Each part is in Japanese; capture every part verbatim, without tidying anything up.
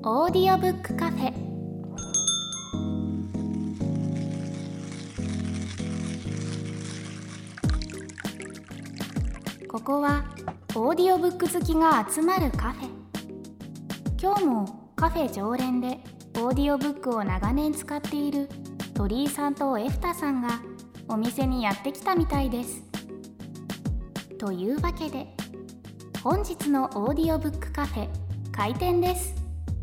オーディオブックカフェ。ここはオーディオブック好きが集まるカフェ。今日もカフェ常連でオーディオブックを長年使っている鳥居さんとエフタさんがお店にやってきたみたいです。というわけで本日のオーディオブックカフェ開店です。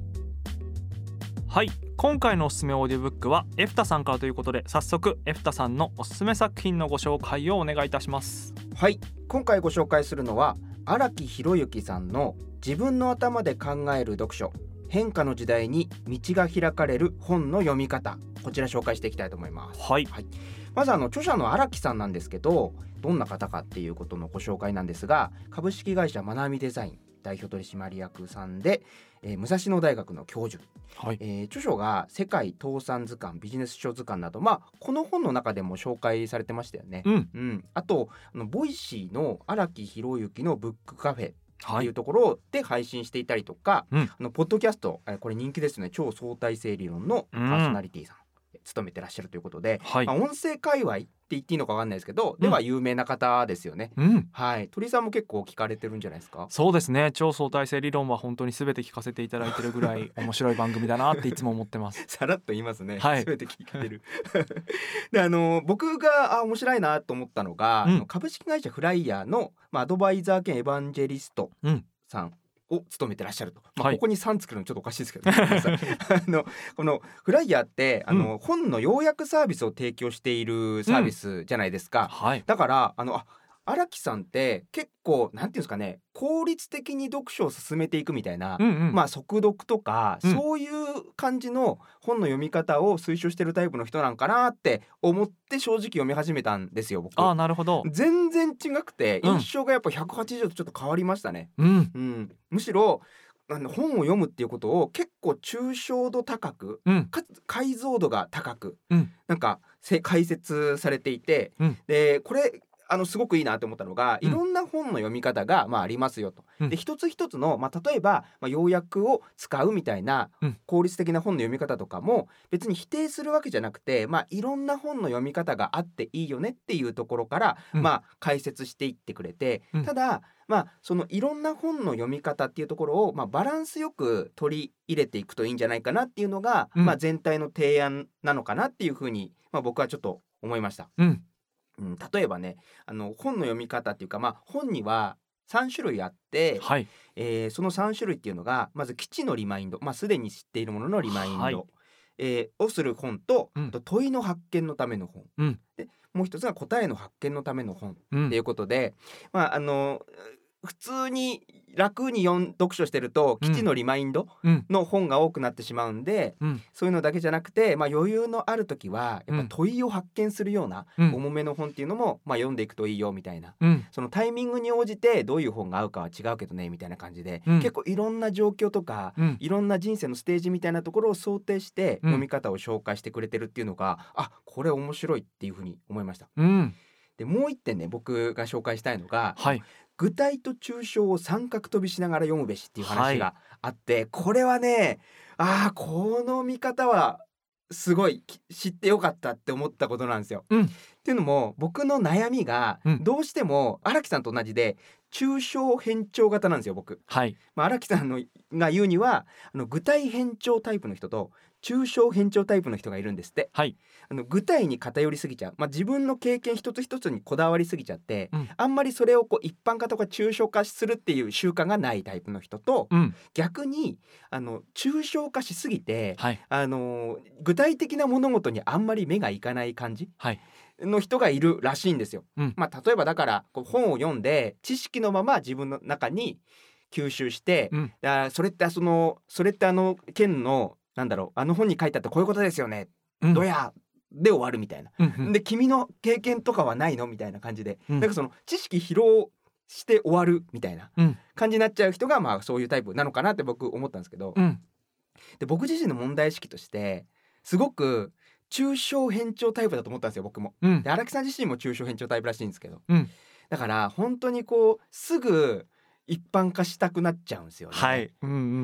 はい、今回のおすすめオーディオブックはエフタさんからということで、早速エフタさんのおすすめ作品のご紹介をお願いいたします。 はい、今回ご紹介するのは荒木博之さんの自分の頭で考える読書、変化の時代に道が開かれる本の読み方、こちら紹介していきたいと思います。 はい、 はい、まずあの著者の荒木さんなんですけど、どんな方かっていうことのご紹介なんですが、株式会社まなみデザイン代表取締役さんで、えー、武蔵野大学の教授、 はい、 えー、著書が世界倒産図鑑、ビジネス書図鑑など、まあ、この本の中でも紹介されてましたよね。 うんうん、あとあのボイシーの荒木博之のブックカフェっていうはい、 ところで配信していたりとか、 うん、 あのポッドキャスト、えーこれ人気ですね、超相対性理論のパーソナリティさん、務めてらっしゃるということで、 はい、 まあ、音声界隈って言っていいのか分かんないですけど、では有名な方ですよね。 うん、 はい、鳥居さんも結構聞かれてるんじゃないですか。 そうですね、超相対性理論は本当に全て聞かせていただいてるぐらい面白い番組だなっていつも思ってますさらっと言いますね、 はい全て聞いてるであの僕があ面白いなと思ったのが、 うんあの株式会社フライヤーの、まあ、アドバイザー兼エヴァンジェリストうんさんを務めてらっしゃると、まあはいここにさんつけるのちょっとおかしいですけど、ね、ごめんなさいあのこのフライヤーってあの、本の要約サービスを提供しているサービスじゃないですか。 はい、 だからあのあ荒木さんって結構なんていうんですかね、効率的に読書を進めていくみたいな、 うんうん、 まあ速読とか、 うんそういう感じの本の読み方を推奨してるタイプの人なんかなって思って正直読み始めたんですよ、僕。 あーなるほど、 全然違くてうん印象がやっぱひゃくはちじゅうどちょっと変わりましたね。 うんうん、むしろあの本を読むっていうことを結構抽象度高くうんかつ解像度が高く、 うんなんかせ解説されていて、 うんでこれあのすごくいいなと思ったのが、 うんいろんな本の読み方が、まあ、ありますよと。 うんで一つ一つの、まあ、例えば、まあ、要約を使うみたいなうん効率的な本の読み方とかも別に否定するわけじゃなくて、まあ、いろんな本の読み方があっていいよねっていうところから、 うんまあ、解説していってくれて、 うんただまあ、そのいろんな本の読み方っていうところを、まあ、バランスよく取り入れていくといいんじゃないかなっていうのが、 うんまあ、全体の提案なのかなっていうふうに、まあ、僕はちょっと思いました。 うんうん、例えばね、あの本の読み方っていうか、まあ、本にはさん種類あって、 はい、 えーそのさん種類っていうのがまず基地のリマインド、まあ、すでに知っているもののリマインド、 はいえーをする本と、 うんあと問いの発見のための本、 うんでもう一つが答えの発見のための本うんっていうことで、まああの普通に楽に読ん読書してると基地のリマインドうんの本が多くなってしまうんで、 うんそういうのだけじゃなくて、まあ、余裕のある時はやっぱ問いを発見するようなうん重めの本っていうのも、まあ、読んでいくといいよみたいな、 うんそのタイミングに応じてどういう本が合うかは違うけどねみたいな感じで、 うん結構いろんな状況とか、 うんいろんな人生のステージみたいなところを想定してうん読み方を紹介してくれてるっていうのが、あこれ面白いっていうふうに思いました。 うんでもう一点ね、僕が紹介したいのが、 はい具体と抽象を三角飛びしながら読むべしっていう話があって、これはね、あーこの見方はすごいき知ってよかったって思ったことなんですよ。 うんっていうのも僕の悩みがうんどうしても荒木さんと同じで抽象偏重型なんですよ僕。 はいまあ、荒木さんのが言うにはあの具体偏重タイプの人と抽象偏重タイプの人がいるんですって。 はいあの具体に偏りすぎちゃう、まあ、自分の経験一つ一つにこだわりすぎちゃって、 うんあんまりそれをこう一般化とか抽象化するっていう習慣がないタイプの人と、 うん逆にあの抽象化しすぎて、 はいあの具体的な物事にあんまり目がいかない感じはいの人がいるらしいんですよ。 うんまあ、例えばだからこう本を読んで知識のまま自分の中に吸収して、 うんあそれってそのそれってあの県のなんだろうあの本に書いてあったこういうことですよね、 うんどやで終わるみたいな。 うんうんで君の経験とかはないのみたいな感じで、 うんなんかその知識疲労して終わるみたいなうん感じになっちゃう人がまあそういうタイプなのかなって僕思ったんですけど、 うんで僕自身の問題意識としてすごく抽象偏重タイプだと思ったんですよ僕も。 うんで荒木さん自身も抽象偏重タイプらしいんですけど、 うんだから本当にこうすぐ一般化したくなっちゃうんですよね。 はいうんうん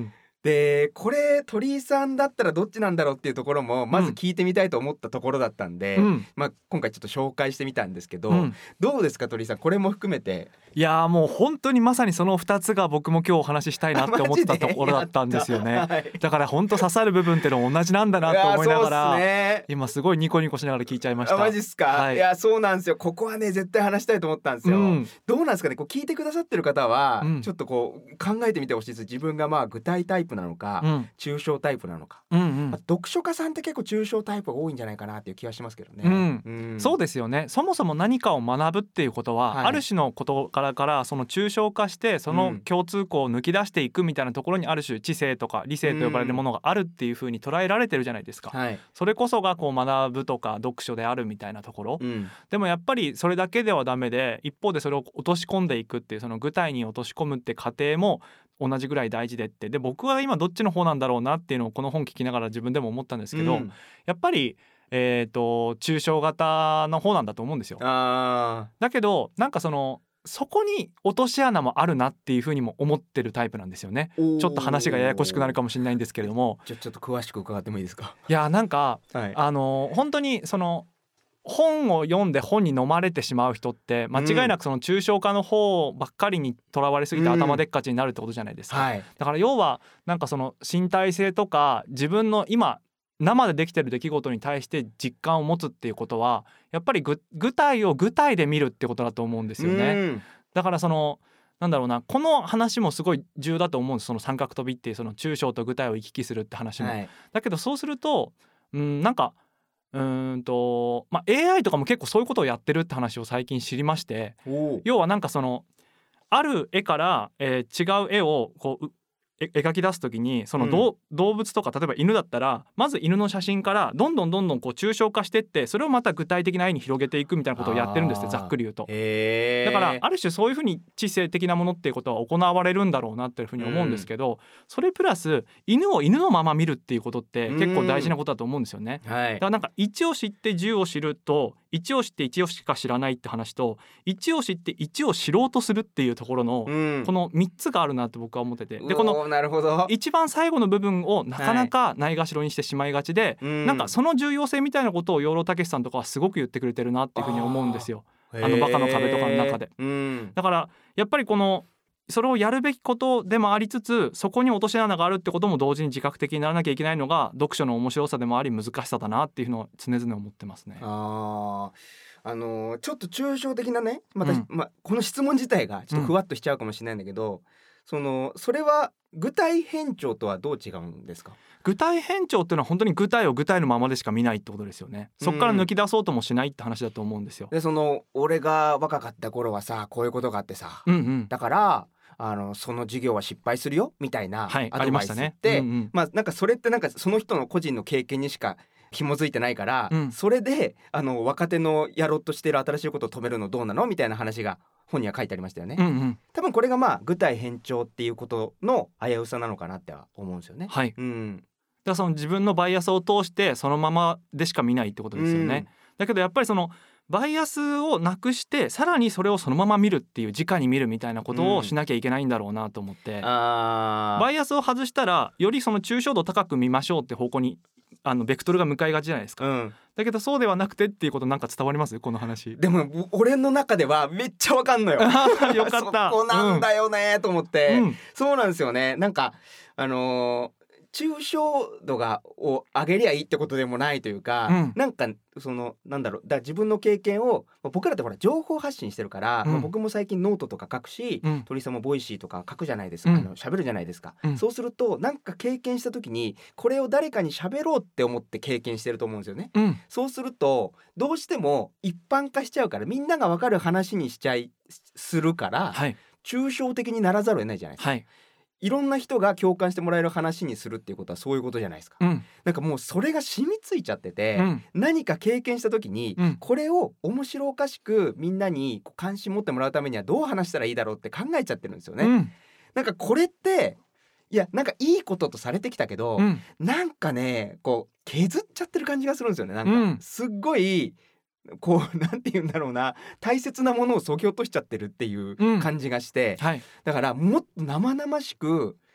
でこれ鳥居さんだったらどっちなんだろうっていうところもまず聞いてみたいと思ったところだったんで、 うんまあ、今回ちょっと紹介してみたんですけど、 うん、 どうですか鳥居さん、これも含めて。 いやーもう本当にまさにそのふたつが僕も今日お話ししたいなって思ってたところだったんですよね、はい、だから本当刺さる部分っての同じなんだなと思いながら、 そうっすね、 今すごいニコニコしながら聞いちゃいました。 マジっすか、はい、いやそうなんですよ。ここはね絶対話したいと思ったんですよ、うん、どうなんですかね、こう聞いてくださってる方は、うん、ちょっとこう考えてみてほしいです。自分がまあ具体タイプなのか、うん、抽象タイプなのか、うんうんまあ、読書家さんって結構抽象タイプが多いんじゃないかなっていう気はしますけどね、 うんうん、そうですよね。そもそも何かを学ぶっていうことは、はい、ある種の事柄からその抽象化してその共通項を抜き出していくみたいなところにある種知性とか理性と呼ばれるものがあるっていう風に捉えられてるじゃないですか、はい、それこそがこう学ぶとか読書であるみたいなところ、うん、でもやっぱりそれだけではダメで、一方でそれを落とし込んでいくっていうその具体に落とし込むって過程も同じぐらい大事でって、で僕は今どっちの方なんだろうなっていうのをこの本聞きながら自分でも思ったんですけど、うん、やっぱりえーと抽象型の方なんだと思うんですよ。あだけどなんかそのそこに落とし穴もあるなっていうふうにも思ってるタイプなんですよね。ちょっと話がややこしくなるかもしれないんですけれども、 ちょ、ちょっと詳しく伺ってもいいですか。 いやなんか、はい、あの本当にその本を読んで本に飲まれてしまう人って間違いなくその抽象化の方ばっかりにとらわれすぎて頭でっかちになるってことじゃないですか、うんはい、だから要はなんかその身体性とか自分の今生でできてる出来事に対して実感を持つっていうことはやっぱり具体を具体で見るってことだと思うんですよね、うん、だからそのなんだろうな、この話もすごい重要だと思うんです。その三角飛びっていうその抽象と具体を行き来するって話も、はい、だけどそうするとうんなんかうーんと、まあ、エーアイ とかも結構そういうことをやってるって話を最近知りまして、要はなんかそのある絵から、えー、違う絵をこう描き出すときにその、うん、動物とか例えば犬だったらまず犬の写真からどんどんどんどんこう抽象化してってそれをまた具体的な絵に広げていくみたいなことをやってるんですよ、ざっくり言うと。だからある種そういうふうに知性的なものっていうことは行われるんだろうなっていうふうに思うんですけど、うん、それプラス犬を犬のまま見るっていうことって結構大事なことだと思うんですよね、うんはい、だからなんかいちを知ってじゅうを知るといちを知っていちをしか知らないって話といちを知っていちを知ろうとするっていうところの、うん、このみっつがあるなって僕は思ってて、でこのなるほど一番最後の部分をなかなかないがしろにしてしまいがちで、はい、なんかその重要性みたいなことを養老孟司さんとかはすごく言ってくれてるなっていうふうに思うんですよ、あのバカの壁とかの中で、うん、だからやっぱりこのそれをやるべきことでもありつつそこに落とし穴があるってことも同時に自覚的にならなきゃいけないのが読書の面白さでもあり難しさだなっていうのを常々思ってますね。 ああのー、ちょっと抽象的なねまた、うんま、この質問自体がちょっとふわっとしちゃうかもしれないんだけど、うん、そのそれは具体偏重とはどう違うんですか。 具体偏重っていうのは本当に具体を具体のままでしか見ないってことですよね。そこから抜き出そうともしないって話だと思うんですよ、 うん、でその俺が若かった頃はさこういうことがあってさ、うんうん、だからあのその授業は失敗するよみたいなアドバイスって、はい、ありましたね、うんうんまあ、なんかそれってなんかその人の個人の経験にしか紐づいてないから、うん、それであの若手のやろうとしている新しいことを止めるのどうなのみたいな話が本には書いてありましたよね、うんうん、多分これがまあ具体偏重っていうことの危うさなのかなっては思うんですよね。 はい、うん、だからその自分のバイアスを通してそのままでしか見ないってことですよね、うん、だけどやっぱりそのバイアスをなくしてさらにそれをそのまま見るっていう直に見るみたいなことをしなきゃいけないんだろうなと思って、うん、あバイアスを外したらよりその抽象度高く見ましょうって方向にあのベクトルが向かいがちじゃないですか、うん、だけどそうではなくてっていうことなんか伝わりますこの話。 でも俺の中ではめっちゃわかんのよよかったそこなんだよねと思って、うん、そうなんですよね。なんかあのー抽象度がを上げりゃいいってことでもないというか、うん、なんかそのなんだろうだ自分の経験を僕らってほら情報発信してるから、うんまあ、僕も最近ノートとか書くし、うん、鳥さんもボイシーとか書くじゃないですか、うん、あの喋るじゃないですか、うん、そうするとなんか経験した時にこれを誰かに喋ろうって思って経験してると思うんですよね、うん、そうするとどうしても一般化しちゃうからみんなが分かる話にしちゃいするから、はい、抽象的にならざるを得ないじゃないですか、はいいろんな人が共感してもらえる話にするっていうことはそういうことじゃないですか、うん、なんかもうそれが染みついちゃってて、うん、何か経験した時に、うん、これを面白おかしくみんなに関心持ってもらうためにはどう話したらいいだろうって考えちゃってるんですよね、うん、なんかこれっていやなんかいいこととされてきたけど、うん、なんかねこう削っちゃってる感じがするんですよね。なんかすっごいこうなんて言うんだろうな大切なものを削ぎ落としちゃってるっていう感じがして、うんはい、だからもっと生々しく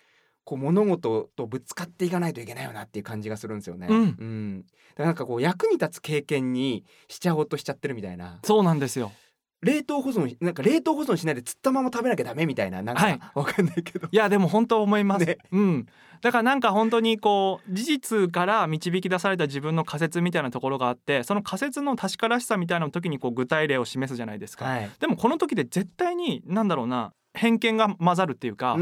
こう物事とぶつかっていかないといけないよなっていう感じがするんですよね、 うんうん、だからなんかこう役に立つ経験にしちゃおうとしちゃってるみたいな。 そうなんですよ。 冷凍保存なんか冷凍保存しないで釣ったまま食べなきゃダメみたいな、なんか、 はい、 わかんないけど、 いやでも本当思います、 ね、 うん、だからなんか本当にこう事実から導き出された自分の仮説みたいなところがあって、その仮説の確からしさみたいな時にこう具体例を示すじゃないですか、 はい、 でもこの時で絶対になんだろうな偏見が混ざるっていうか、 うん、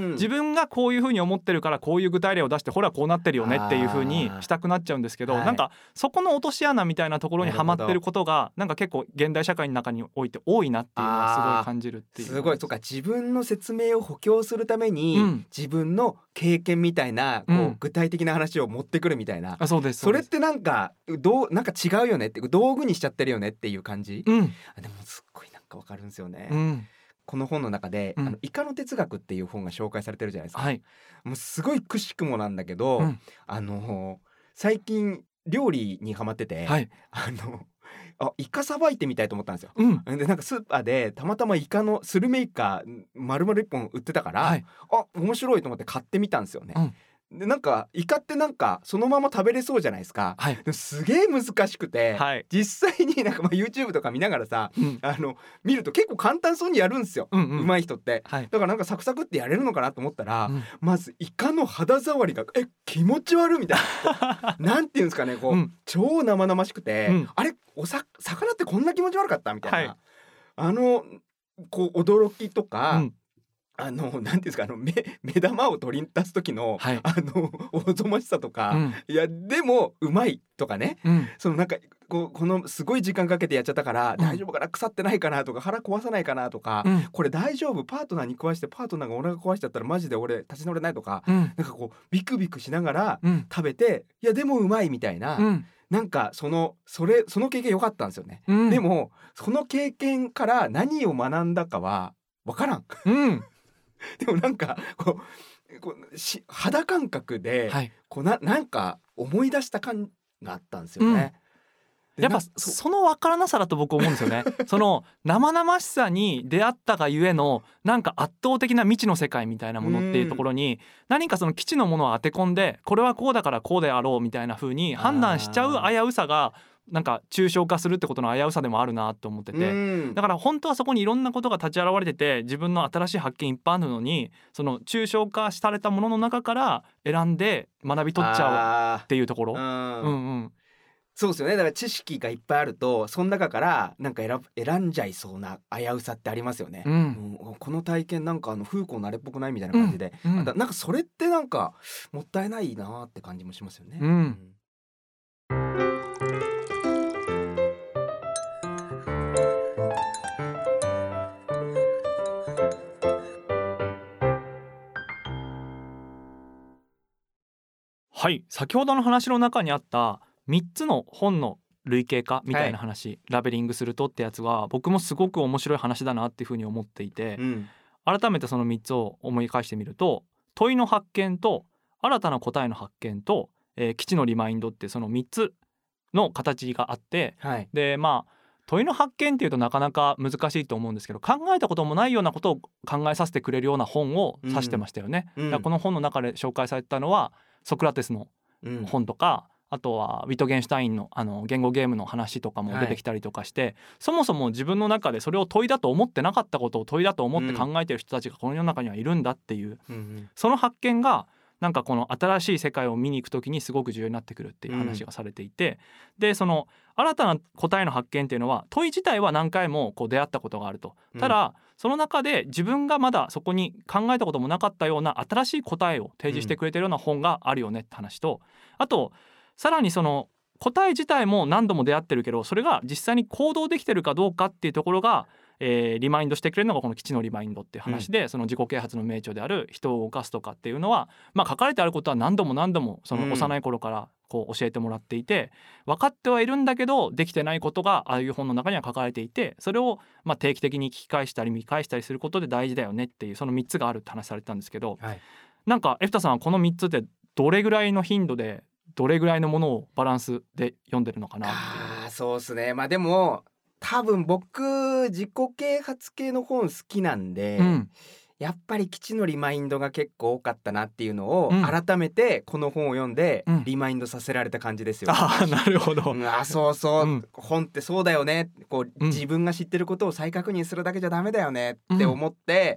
自分がこういう風に思ってるからこういう具体例を出してほらこうなってるよねっていう風にしたくなっちゃうんですけど、 はい、 なんかそこの落とし穴みたいなところにはまってることがなんか結構現代社会の中において多いなっていうのはすごい感じるっていう。 すごい、そうか、自分の説明を補強するために、うん、自分の経験みたいなこう、うん、具体的な話を持ってくるみたいな。 あ、そうです。 それってなんかどうなんか違うよねって、道具にしちゃってるよねっていう感じ、うん、でもすっごいなんかわかるんですよね、うん、この本の中で、うん、あのイカの哲学っていう本が紹介されてるじゃないですか、はい、もうすごいくしくもなんだけど、うん、あの最近料理にハマってて、はい、あのあイカさばいてみたいと思ったんですよ、うん、でなんかスーパーでたまたまイカのスルメイカ丸々いっぽん売ってたから、はい、あ面白いと思って買ってみたんですよね、うん、でなんかイカってなんかそのまま食べれそうじゃないですか、はい、ですげえ難しくて、はい、実際になんかまあ YouTube とか見ながらさ、うん、あの見ると結構簡単そうにやるんですよ、うんうん、上手い人って、はい、だからなんかサクサクってやれるのかなと思ったら、うん、まずイカの肌触りがえ気持ち悪いみたいななんていうんですかねこう、うん、超生々しくて、うん、あれおさ魚ってこんな気持ち悪かったみたいな、はい、あのこう驚きとか、うん、あのなんていうんですかあの 目, 目玉を取り出す時の、はい、あのおぞましさとか、うん、いやでもうまいとかね、うん、そのなんかこ, このすごい時間かけてやっちゃったから、うん、大丈夫かな腐ってないかなとか腹壊さないかなとか、うん、これ大丈夫パートナーに壊してパートナーがお腹壊しちゃったらマジで俺立ち直れないとか、うん、なんかこうビクビクしながら食べて、いやでもうまいみたいな、うんなんかそのそれその経験良かったんですよね、うん、でもその経験から何を学んだかは分からん、うん、でもなんかこう、こうし肌感覚で、はい、こう な, なんか思い出した感があったんですよね、 うん、やっぱ そ, その分からなさだと僕思うんですよねその生々しさに出会ったがゆえのなんか圧倒的な未知の世界みたいなものっていうところに何かその基地のものを当て込んでこれはこうだからこうであろうみたいな風に判断しちゃう危うさがなんか抽象化するってことの危うさでもあるなと思ってて、だから本当はそこにいろんなことが立ち現れてて自分の新しい発見いっぱいあるのにその抽象化されたものの中から選んで学び取っちゃうっていうところ、うんうん、 そうですよね。だから知識がいっぱいあるとその中からなんか 選, 選んじゃいそうな危うさってありますよね、うんうん、この体験なんかあの風光慣れっぽくないみたいな感じで、うんうん、なんかそれってなんかもったいないなって感じもしますよね、うんうんはい、先ほどの話の中にあったみっつの本の類型化みたいな話、はい、ラベリングするとってやつは僕もすごく面白い話だなっていうふうに思っていて、うん、改めてそのみっつを思い返してみると問いの発見と新たな答えの発見と、えー、基地のリマインドってそのみっつの形があって、はい、でまあ問いの発見っていうとなかなか難しいと思うんですけど考えたこともないようなことを考えさせてくれるような本を指してましたよね、うんうん、だからこの本の中で紹介されたのはソクラテスの本とか、うん、あとはウィトゲンシュタイン の, あの言語ゲームの話とかも出てきたりとかして、はい、そもそも自分の中でそれを問いだと思ってなかったことを問いだと思って考えてる人たちがこの世の中にはいるんだっていう、うんうん、その発見がなんかこの新しい世界を見に行くときにすごく重要になってくるっていう話がされていて、うん、でその新たな答えの発見っていうのは問い自体は何回もこう出会ったことがあると、ただ、うん、その中で自分がまだそこに考えたこともなかったような新しい答えを提示してくれてるような本があるよねって話と、あとさらにその答え自体も何度も出会ってるけどそれが実際に行動できてるかどうかっていうところがえー、リマインドしてくれるのがこの基地のリマインドっていう話で、うん、その自己啓発の名著である人を動かすとかっていうのは、まあ、書かれてあることは何度も何度もその幼い頃からこう教えてもらっていて、うん、分かってはいるんだけどできてないことがああいう本の中には書かれていてそれをまあ定期的に聞き返したり見返したりすることで大事だよねっていうそのみっつがあるって話されてたんですけど、はい、なんかエフタさんはこのみっつってどれぐらいの頻度でどれぐらいのものをバランスで読んでるのかなっていう。 あ、そうですね。まあでも多分僕自己啓発系の本好きなんで、うん、 やっぱり基地のリマインドが結構多かったなっていうのを、 うん改めてこの本を読んでうんリマインドさせられた感じですよ、 ああなるほど、 うん、あそうそう、 うん本ってそうだよね、こう、 うん自分が知ってることを再確認するだけじゃダメだよねって思って、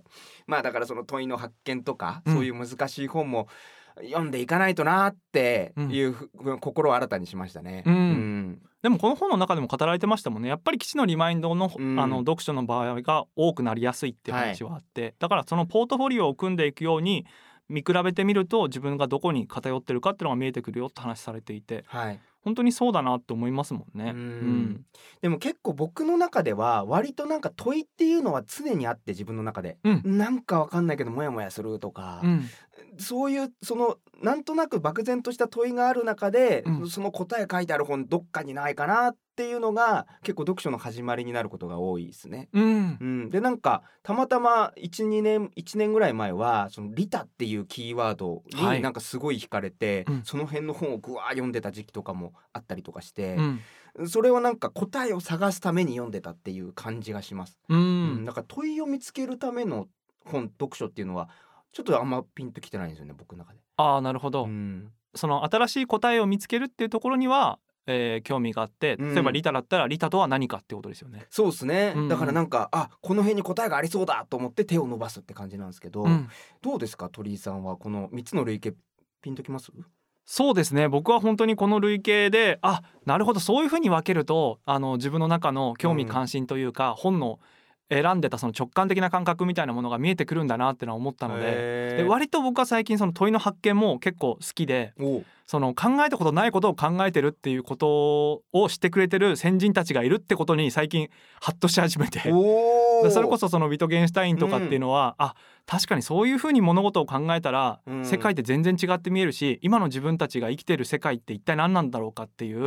まあだからその問いの発見とか、 うんそういう難しい本も読んでいかないとなっていうふ、心を新たにしましたね。 うんうんでもこの本の中でも語られてましたもんね。やっぱり基地のリマインドの、 うんあの読書の場合が多くなりやすいっていう話はあって、だからそのポートフォリオを組んでいくように見比べてみると自分がどこに偏ってるかっていうのが見えてくるよって話されていて、 はい、 本当にそうだなって思いますもんね。 うんうんでも結構僕の中では割となんか問いっていうのは常にあって、自分の中で、 うんなんかわかんないけどモヤモヤするとか、 うんそういうそのなんとなく漠然とした問いがある中で、 うんその答え書いてある本どっかにないかなっていうのが結構読書の始まりになることが多いですね。 うんうん、でなんかたまたまいちにねんいちねんぐらい前はその利他っていうキーワードはいになんかすごい惹かれて、 うんその辺の本をぐわー読んでた時期とかもあったりとかしてう、んそれはなんか答えを探すために読んでたっていう感じがします。 ううんんなんか問いを見つけるための本読書っていうのはちょっとあんまピンときてないんですよね、僕の中で。 ああなるほど、 うんその新しい答えを見つけるっていうところには、えー興味があって、 うん例えば利他だったら利他とは何かってことですよね。 そうですね、 うんうんだからなんかあこの辺に答えがありそうだと思って手を伸ばすって感じなんですけど、 うんどうですか鳥居さんはこのみっつの類型ピンときます？ そうですね、僕は本当にこの類型であなるほどそういうふうに分けるとあの自分の中の興味関心というか、本の選んでたその直感的な感覚みたいなものが見えてくるんだなってのは思ったので、 へーで割と僕は最近その問いの発見も結構好きで、 おその考えたことないことを考えてるっていうことをしてくれてる先人たちがいるってことに最近ハッとし始めておーそれこそそのビトゲンシュタインとかっていうのは、うん、あ確かにそういうふうに物事を考えたら、うん、世界って全然違って見えるし、今の自分たちが生きてる世界って一体何なんだろうかっていう、うん、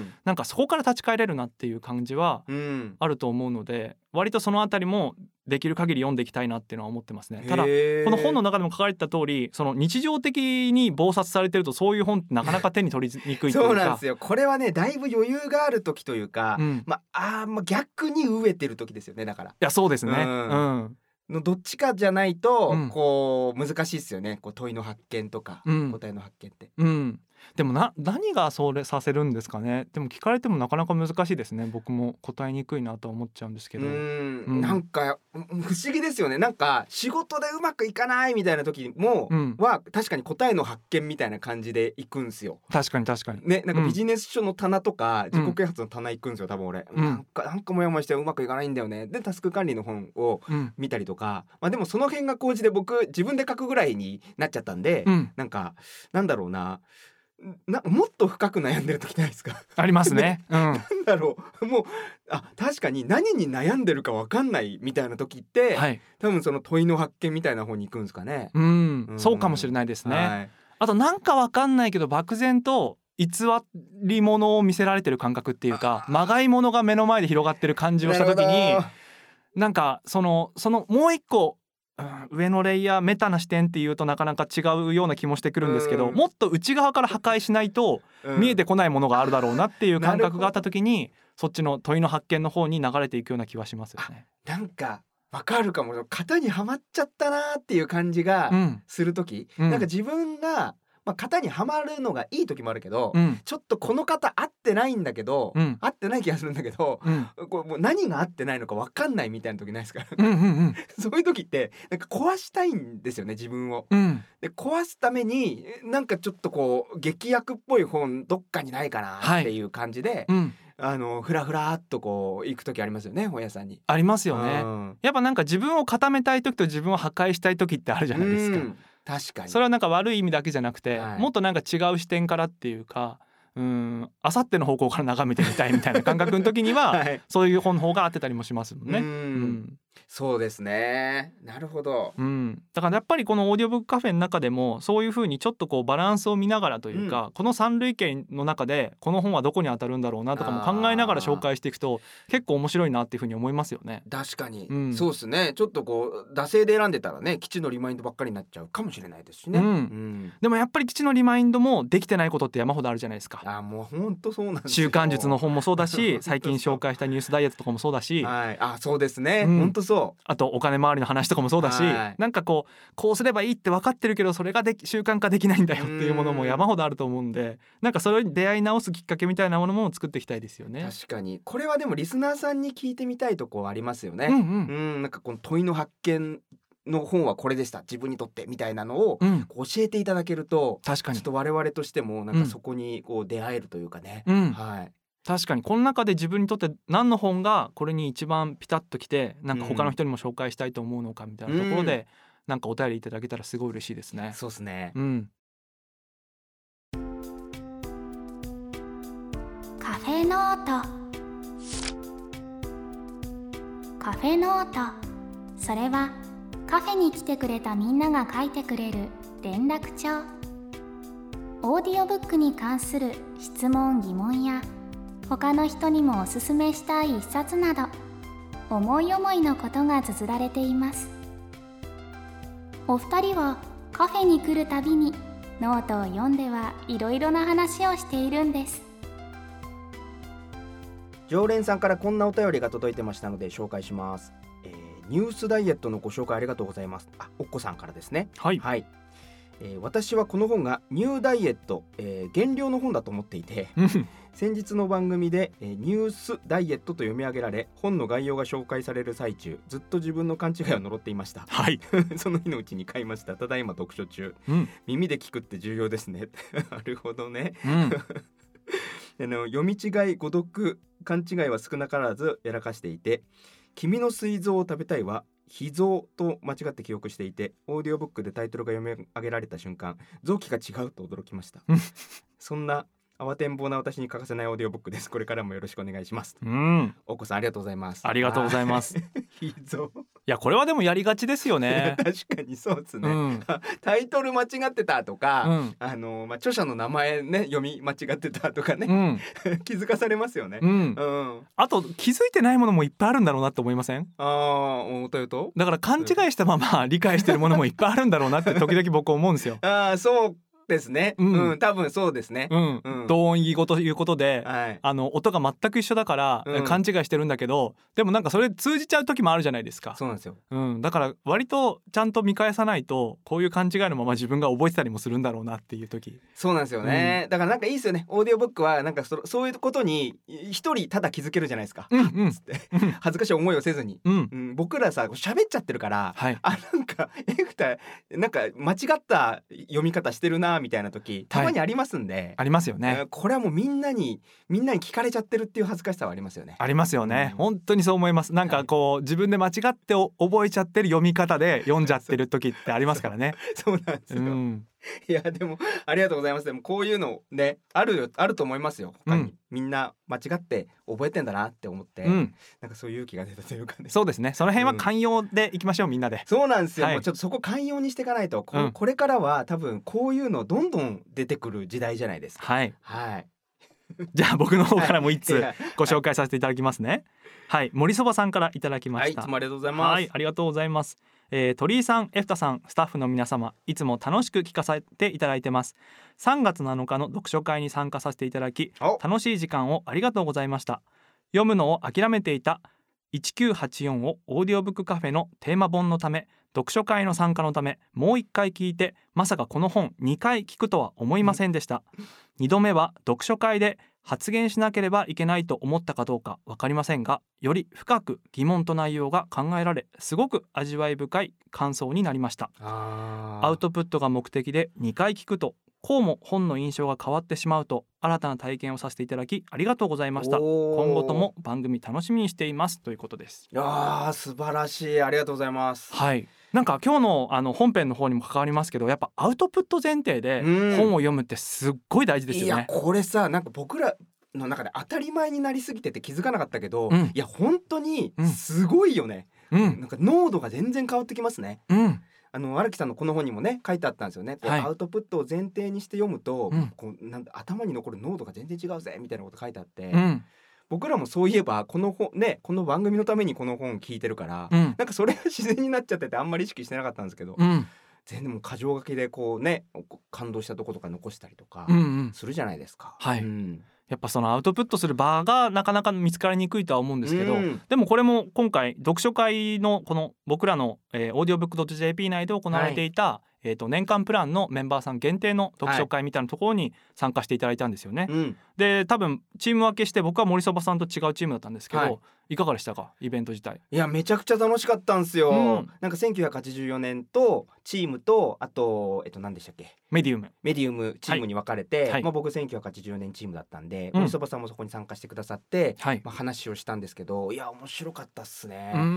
なんかそこから立ち返れるなっていう感じはあると思うので、割とそのあたりもできる限り読んでいきたいなっていうのは思ってますね。ただこの本の中でも書かれてた通り、その日常的に忙殺されてるとそういう本ってなかなか手に取りにくいというかそうなんですよ。これはねだいぶ余裕がある時というか、うんまあ、あまあ逆に飢えてる時ですよね。だからいやそうですね、うんうんのどっちかじゃないと、 うんこう難しいですよね。こう問いの発見とか、 うん答えの発見って、 うん、でもな何がそれさせるんですかね。でも聞かれてもなかなか難しいですね。僕も答えにくいなとは思っちゃうんですけど、 うーうんんなんか不思議ですよね。なんか仕事でうまくいかないみたいな時も、 うんは確かに答えの発見みたいな感じでいくんすよ。 確かに確かにね、なんかうんビジネス書の棚とか、自己啓発の棚行くんですよ多分俺、 うんなんかなんかモヤモヤしてうまくいかないんだよね。でタスク管理の本をうん見たりとか、まあでもその辺が高じて僕自分で書くぐらいになっちゃったんで、 うんなんかなんだろうななもっと深く悩んでる時ないですか？ ありますね、うん、 なんだろうもうあ確かに何に悩んでるか分かんないみたいな時って、 はい、 多分その問いの発見みたいな方に行くんですかね。 うんうん、 そうかもしれないですね、 はい、 あとなんかわかんないけど漠然と偽り物を見せられてる感覚っていうか、まがいものが目の前で広がってる感じをした時に、なんかそのそのもう一個、うん、上のレイヤーメタな視点っていうとなかなか違うような気もしてくるんですけど、 うんもっと内側から破壊しないと見えてこないものがあるだろうなっていう感覚があった時に、そっちの問いの発見の方に流れていくような気はしますよね。 なんかわかるかも。型にはまっちゃったなっていう感じがうんする時、 うんなんか自分が、まあ、型にはまるのがいい時もあるけど、 うんちょっとこの型合ってないんだけど、 うん合ってない気がするんだけど、 うんこうもう何が合ってないのか分かんないみたいな時ないですか？ うんうんうんそういう時ってなんか壊したいんですよね自分を。 うんで壊すためになんかちょっとこう劇薬っぽい本どっかにないかなっていう感じで、 うんあのフラフラっとこう行く時ありますよね本屋さんに。 ありますよね。 うんやっぱなんか自分を固めたい時と自分を破壊したい時ってあるじゃないですか。 うん確かにそれはなんか悪い意味だけじゃなくて、 はいもっとなんか違う視点からっていうか、うんあさっての方向から眺めてみたいみたいな感覚の時には、 はいそういう本の方が合ってたりもしますもんね。 うんうんそうですね。なるほど。 うん、だからやっぱりこのオーディオブックカフェの中でもそういう風にちょっとこうバランスを見ながらというか、この三類型の中でこの本はどこに当たるんだろうなとかも考えながら紹介していくと結構面白いなっていう風に思いますよね。 確かに、 うんそうですね。ちょっとこう惰性で選んでたらね基地のリマインドばっかりになっちゃうかもしれないですしね。 うんうんでもやっぱり基地のリマインドもできてないことって山ほどあるじゃないですか。 あもう本当そうなんですよ。 習慣術の本もそうだし最近紹介したニュースダイエットとかもそうだし、 はい、あそうですね、 うん本当そう。 あとお金回りの話とかもそうだし、なんかこうこうすればいいって分かってるけどそれができ習慣化できないんだよっていうものも山ほどあると思うんで、なんかそれに出会い直すきっかけみたいなものも作っていきたいですよね。 確かにこれはでもリスナーさんに聞いてみたいとこありますよね。 うんうんうん、なんかこの問いの発見の本はこれでした自分にとってみたいなのをうんこう教えていただけると、 確かにちょっと我々としてもなんかそこにこう出会えるというかね、 うんはい確かにこの中で自分にとって何の本がこれに一番ピタッときてなんか他の人にも紹介したいと思うのかみたいなところで、 うんなんかお便りいただけたらすごい嬉しいですね。 そうですね。 うんカフェノート。カフェノート、それはカフェに来てくれたみんなが書いてくれる連絡帳。オーディオブックに関する質問疑問や他の人にもおすすめしたい一冊など思い思いのことが綴られています。お二人はカフェに来るたびにノートを読んではいろいろな話をしているんです。 常連さんからこんなお便りが届いてましたので紹介します、えー、ニュースダイエットのご紹介ありがとうございます。あ、おっこさんからですね。 はい、 はい、えー、私はこの本がニューダイエット、えー、減量の本だと思っていて先日の番組で、えー、ニュースダイエットと読み上げられ本の概要が紹介される最中ずっと自分の勘違いを呪っていました。 はいその日のうちに買いました。ただいま読書中。 うん耳で聞くって重要ですねなるほどねうんあの読み違い誤読勘違いは少なからずやらかしていて、君の膵臓を食べたいは脾臓と間違って記憶していて、オーディオブックでタイトルが読み上げられた瞬間臓器が違うと驚きましたそんな慌てんぼうな私に欠かせないオーディオブックです。これからもよろしくお願いします。 うんお子さんありがとうございます。 ありがとうございます脾臓いやこれはでもやりがちですよね確かにそうですね、 うんタイトル間違ってたとか、 うんあのまあ、著者の名前ね読み間違ってたとかね、 うん気づかされますよね。 うんうんあと気づいてないものもいっぱいあるんだろうなって思いません？ ああ、というとだから勘違いしたまま理解してるものもいっぱいあるんだろうなって時々僕思うんですよ。 ああ、そうですね、 うんうん、多分そうですね、 うんうん、 同音異義語ということで、 はい、 あの音が全く一緒だから、 うん、 勘違いしてるんだけどでもなんかそれ通じちゃう時もあるじゃないですか。 そうなんですよ、 うん、だから割とちゃんと見返さないとこういう勘違いのまま自分が覚えてたりもするんだろうなっていう時。 そうなんですよね、うん、だからなんかいいですよね。オーディオブックはなんか そ, そういうことに一人ただ気づけるじゃないですか、 うんうん、 つって恥ずかしい思いをせずに、 うんうん、僕らさ喋っちゃってるから、 はい、 あなんかエフタなんか間違った読み方してるなみたいな時たまにありますんで、はい、 ありますよね、 えー、これはもうみんなにみんなに聞かれちゃってるっていう恥ずかしさはありますよね。 ありますよね、 うん、 本当にそう思います。なんかこう自分で間違って覚えちゃってる読み方で読んじゃってる時ってありますからねそうなんですよ、うん、いやでもありがとうございます。でもこういうのねあるあると思いますよ他に、うん、みんな間違って覚えてんだなって思って、うん、なんかそういう勇気が出たというかね。 そうですね、その辺は寛容でいきましょう、うん、みんなで。 そうなんですよ、 はい、 もうちょっとそこ寛容にしていかないと こ,、うん、これからは多分こういうのどんどん出てくる時代じゃないですか。 はい、 はい、 じゃあ僕の方からもいっつご紹介させていただきますね。はい、森そばさんからいただきました。 はい、いつもありがとうございます。 はい、ありがとうございます。えー、鳥居さん、エフタさん、スタッフの皆様、いつも楽しく聞かせていただいてます。さんがつなのかの読書会に参加させていただき楽しい時間をありがとうございました。読むのを諦めていたいちきゅうはちよんをオーディオブックカフェのテーマ本のため、読書会の参加のためもういっかい聞いて、まさかこの本にかい聞くとは思いませんでした。にどめは読書会で発言しなければいけないと思ったかどうか分かりませんが、より深く疑問と内容が考えられ、すごく味わい深い感想になりました。 あアウトプットが目的でにかい聞くとこうも本の印象が変わってしまうと、新たな体験をさせていただきありがとうございました。今後とも番組楽しみにしています、ということです。 いや素晴らしい、ありがとうございます。 はい、なんか今日のあの本編の方にも関わりますけど、やっぱアウトプット前提で本を読むってすっごい大事ですよね。 いやこれさ、なんか僕らの中で当たり前になりすぎてて気づかなかったけど、 うん、 いや本当にすごいよね、うん、なんか濃度が全然変わってきますね、うん、あの荒木さんのこの本にもね書いてあったんですよね、はい、アウトプットを前提にして読むと、うん、こうなんだ頭に残る濃度が全然違うぜみたいなこと書いてあって、うん、僕らもそういえばこの本ねこの番組のためにこの本聞いてるから、うん、なんかそれが自然になっちゃっててあんまり意識してなかったんですけど、うん、全然もう箇条書きでこうね感動したとことか残したりとかするじゃないですか、 うんうん、はい、 うん、 やっぱそのアウトプットする場がなかなか見つかりにくいとは思うんですけど、うん、でもこれも今回読書会のこの僕らの、えー、オーディオブックドットジェーピー 内で行われていた、はい、えー、と年間プランのメンバーさん限定の読書会みたいなところに参加していただいたんですよね、はい、で多分チーム分けして僕は森そばさんと違うチームだったんですけど、はい、いかがでしたかイベント自体。 いやめちゃくちゃ楽しかったんですよ、うん、なんかせんきゅうひゃくはちじゅうよねんとチームとあとえっと何でしたっけメディウムメディウムチームに分かれて、はい、まあ、僕せんきゅうひゃくはちじゅうよねんチームだったんで、うん、森そばさんもそこに参加してくださって、はい、まあ、話をしたんですけど、いや面白かったっすね、うん、うん、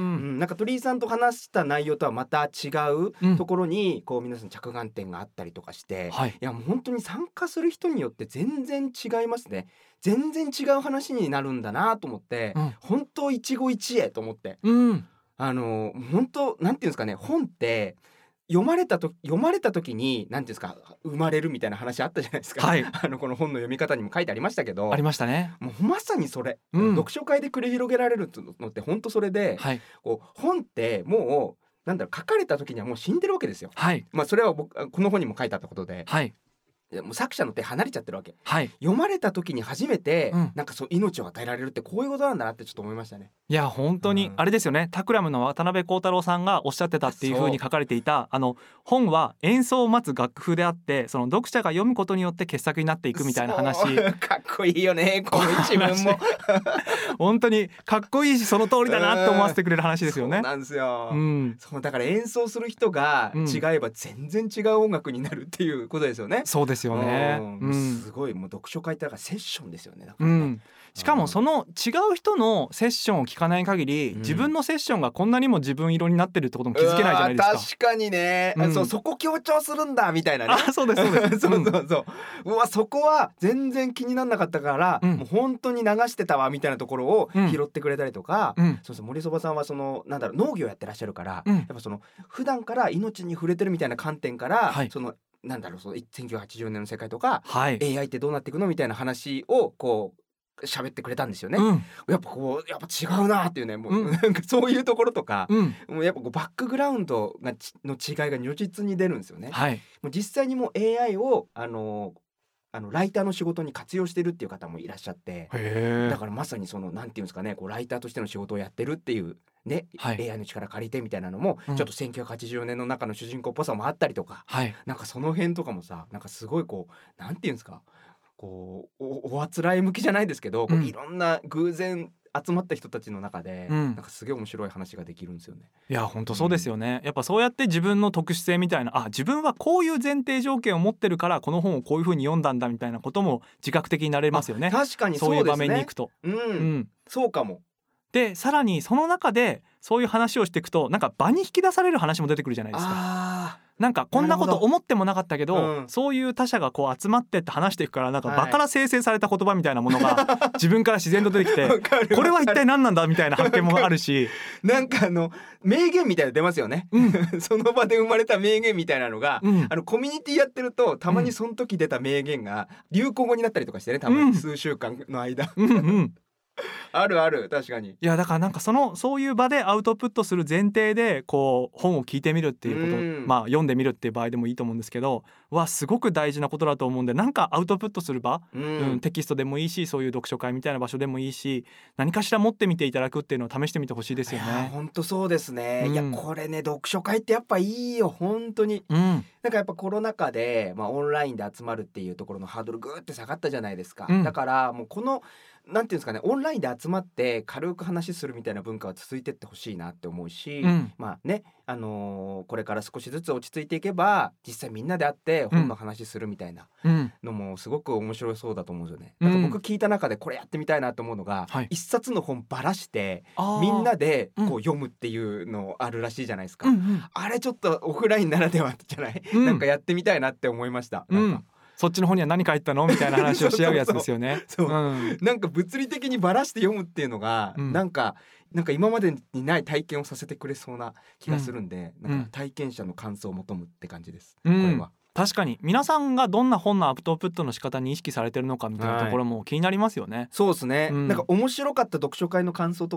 なんか鳥居さんと話した内容とはまた違うところに、うん、こう皆さん着眼点があったりとかして、はい、いやもう本当に参加する人によって全然違いますね。全然違う話になるんだなと思って、うん、本当一期一会と思って、うん、あの本当なんていうんですかね、本って読まれたと読まれた時になんていうんですか生まれるみたいな話あったじゃないですか、はい、あのこの本の読み方にも書いてありましたけど、 ありましたね。 もうまさにそれ、うん、読書会で繰り広げられるのって本当それで、はい、こう本ってもうなんだろう書かれた時にはもう死んでるわけですよ、はい、まあ、それは僕この本にも書いてあったことで、はい、もう作者の手離れちゃってるわけ、はい、読まれた時に初めて、うん、なんかそう命を与えられるってこういうことなんだなってちょっと思いましたね。 いや本当にあれですよね、うん、タクラムの渡辺幸太郎さんがおっしゃってたっていう風に書かれていた、あの本は演奏を待つ楽譜であって、その読者が読むことによって傑作になっていくみたいな話かっこいいよねこの一文も本当にかっこいいしその通りだなって思わせてくれる話ですよね。 そうなんですよ、うん、そうだから演奏する人が違えば全然違う音楽になるっていうことですよね、うん、 そうですよね、 うん、すごいもう読書会ってだからセッションですよね。だからね、うん、 しかもその違う人のセッションを聞かない限り、うん、自分のセッションがこんなにも自分色になってるってことも気づけないじゃないですか。 確かにね、うん、そうそこ強調するんだみたいなね。 あ、そうですそうですそうそうそう、うわそこは全然気にならなかったから、うん、もう本当に流してたわみたいなところを拾ってくれたりとか、うん、そうそう森そばさんはそのなんだろう農業やってらっしゃるから、うん、やっぱその普段から命に触れてるみたいな観点から、はい、そのなんだろうそのせんきゅうひゃくはちじゅうねんの世界とか、はい、エーアイ ってどうなっていくのみたいな話をこう喋ってくれたんですよね、うん、やっぱこうやっぱ違うなっていうね、もう、うん、なんかそういうところとか、うん、もうやっぱこうバックグラウンドがの違いが如実に出るんですよね、はい、もう実際にもう エーアイ をあのあのライターの仕事に活用してるっていう方もいらっしゃって、だからまさにそのなんていうんですかね、こうライターとしての仕事をやってるっていうね、はい、エーアイ の力借りてみたいなのも、うん、ちょっとせんきゅうひゃくはちじゅうよねんの中の主人公っぽさもあったりとか、はい、なんかその辺とかもさ、なんかすごいこうなんていうんですか、こう お, おあつらい向きじゃないですけど、うん、こういろんな偶然集まった人たちの中で、うん、なんかすげえ面白い話ができるんですよね。 いや本当そうですよね、うん、やっぱそうやって自分の特殊性みたいな、あ自分はこういう前提条件を持ってるからこの本をこういう風に読んだんだみたいなことも自覚的になれますよね。 確かにそうですね、 そういう場面に行くと、 うんうん、そうかも。 でさらにその中でそういう話をしていくとなんか場に引き出される話も出てくるじゃないですか。 あなんかこんなこと思ってもなかったけど、うん、そういう他者がこう集まってって話していくから、なんか場から生成された言葉みたいなものが自分から自然と出てきてこれは一体何なんだみたいな発見もあるしなんかあの名言みたいなの出ますよね、うん、その場で生まれた名言みたいなのが、うん、あのコミュニティやってるとたまにその時出た名言が流行語になったりとかしてね、たまに数週間の間、うんうんうんあるある、確かに。 いやだからなんかそのそういう場でアウトプットする前提でこう本を聞いてみるっていうこと、うん、まあ読んでみるっていう場合でもいいと思うんですけどはすごく大事なことだと思うんで、なんかアウトプットする場、うんうん、テキストでもいいしそういう読書会みたいな場所でもいいし何かしら持ってみていただくっていうのを試してみてほしいですよね。 本当そうですね、うん、いやこれね読書会ってやっぱいいよ本当に、うん、なんかやっぱコロナ禍で、まあ、オンラインで集まるっていうところのハードルぐーって下がったじゃないですか、うん、だからもうこのなんていうんですかね、オンラインで集まって軽く話するみたいな文化は続いてってほしいなって思うし、うん、まあね、あのー、これから少しずつ落ち着いていけば実際みんなで会って本の話するみたいなのもすごく面白そうだと思うんですよね、うん、なんか僕聞いた中でこれやってみたいなと思うのが、はい、一冊の本ばらしてみんなでこう読むっていうのあるらしいじゃないですか、うんうん、あれちょっとオフラインならではじゃない、うん、なんかやってみたいなって思いました、うん、なんかそっちの方には何書いたのみたいな話をし合うやつですよね。 そうそうそう、うん、なんか物理的にバラして読むっていうのが、うん、なんかなんか今までにない体験をさせてくれそうな気がするんで、うん、なんか体験者の感想を求むって感じです、うん、これは。 確かに皆さんがどんな本のアウトプットの仕方に意識されてるのかみたいなところも気になりますよね、はい、 そうですね、うん、なんか面白かった読書会の感想とか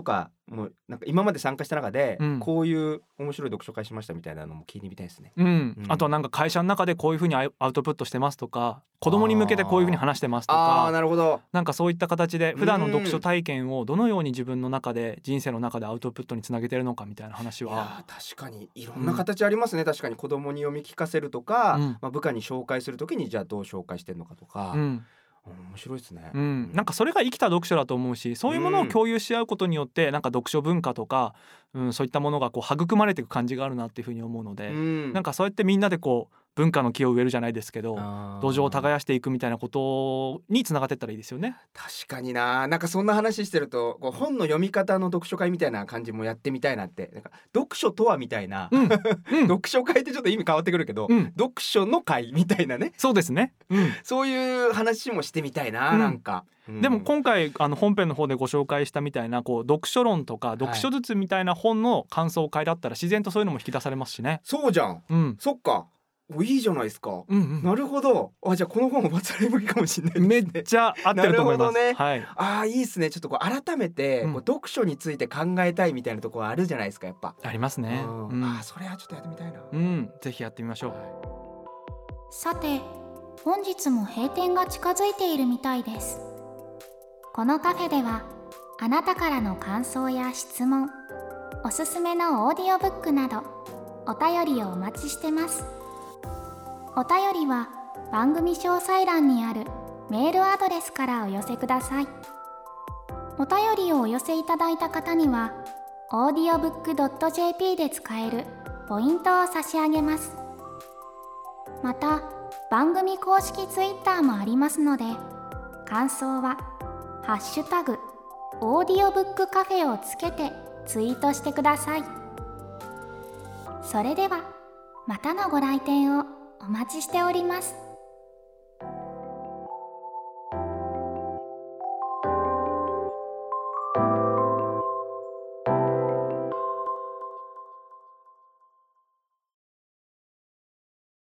もうなんか今まで参加した中で、 うんこういう面白い読書会しましたみたいなのも聞いてみたいですね。 うんうんあとはなんか会社の中でこういうふうにアウアウトプットしてますとか、子供に向けてこういうふうに話してますとああーか、 なるほど。 なんかそういった形で普段の読書体験をどのように自分の中で人生の中でアウトプットにつなげてるのかみたいな話いは、 やー確かにいろんな形ありますね、確かに子供に読み聞かせるとか、 うんまあ、部下に紹介するときにじゃあどう紹介してるのかとか、うんうん面白いですね、 うん、なんかそれが生きた読書だと思うし、そういうものを共有し合うことによってなんか読書文化とか、うん、そういったものがこう育まれていく感じがあるなっていうふうに思うので、 うんなんかそうやってみんなでこう文化の木を植えるじゃないですけど、 あー土壌を耕していくみたいなことにつながっていったらいいですよね。 確かにな、なんかそんな話してるとこう本の読み方の読書会みたいな感じもやってみたいなって、なんか読書とはみたいな、 うんうん読書会ってちょっと意味変わってくるけど、 うん読書の会みたいなね、 そうですね、うんそういう話もしてみたいな、 うんなんか、うんでも今回あの本編の方でご紹介したみたいなこう読書論とか読書術みたいな本の感想会だったら自然とそういうのも引き出されますしね。 そうじゃん、 うんそっか、おいいじゃないですか、 うんうんなるほど。あ、じゃあこの本おばつらい向きかもしれないですね。 めっちゃ合ってると思います。 なるほどねはい。 ああいいですね。ちょっとこう改めて、 うんこう読書について考えたいみたいなところあるじゃないですか、やっぱ。 ありますね。 うんうんあーそれはちょっとやってみたいな。 うん、ぜひやってみましょう。 さて、本日も閉店が近づいているみたいです。このカフェではあなたからの感想や質問、おすすめのオーディオブックなどお便りをお待ちしてます。お便りは番組詳細欄にあるメールアドレスからお寄せください。お便りをお寄せいただいた方には オーディオブックドットジェーピー で使えるポイントを差し上げます。また番組公式ツイッターもありますので、感想はハッシュタグオーディオブックカフェをつけてツイートしてください。それではまたのご来店をお待ちしております。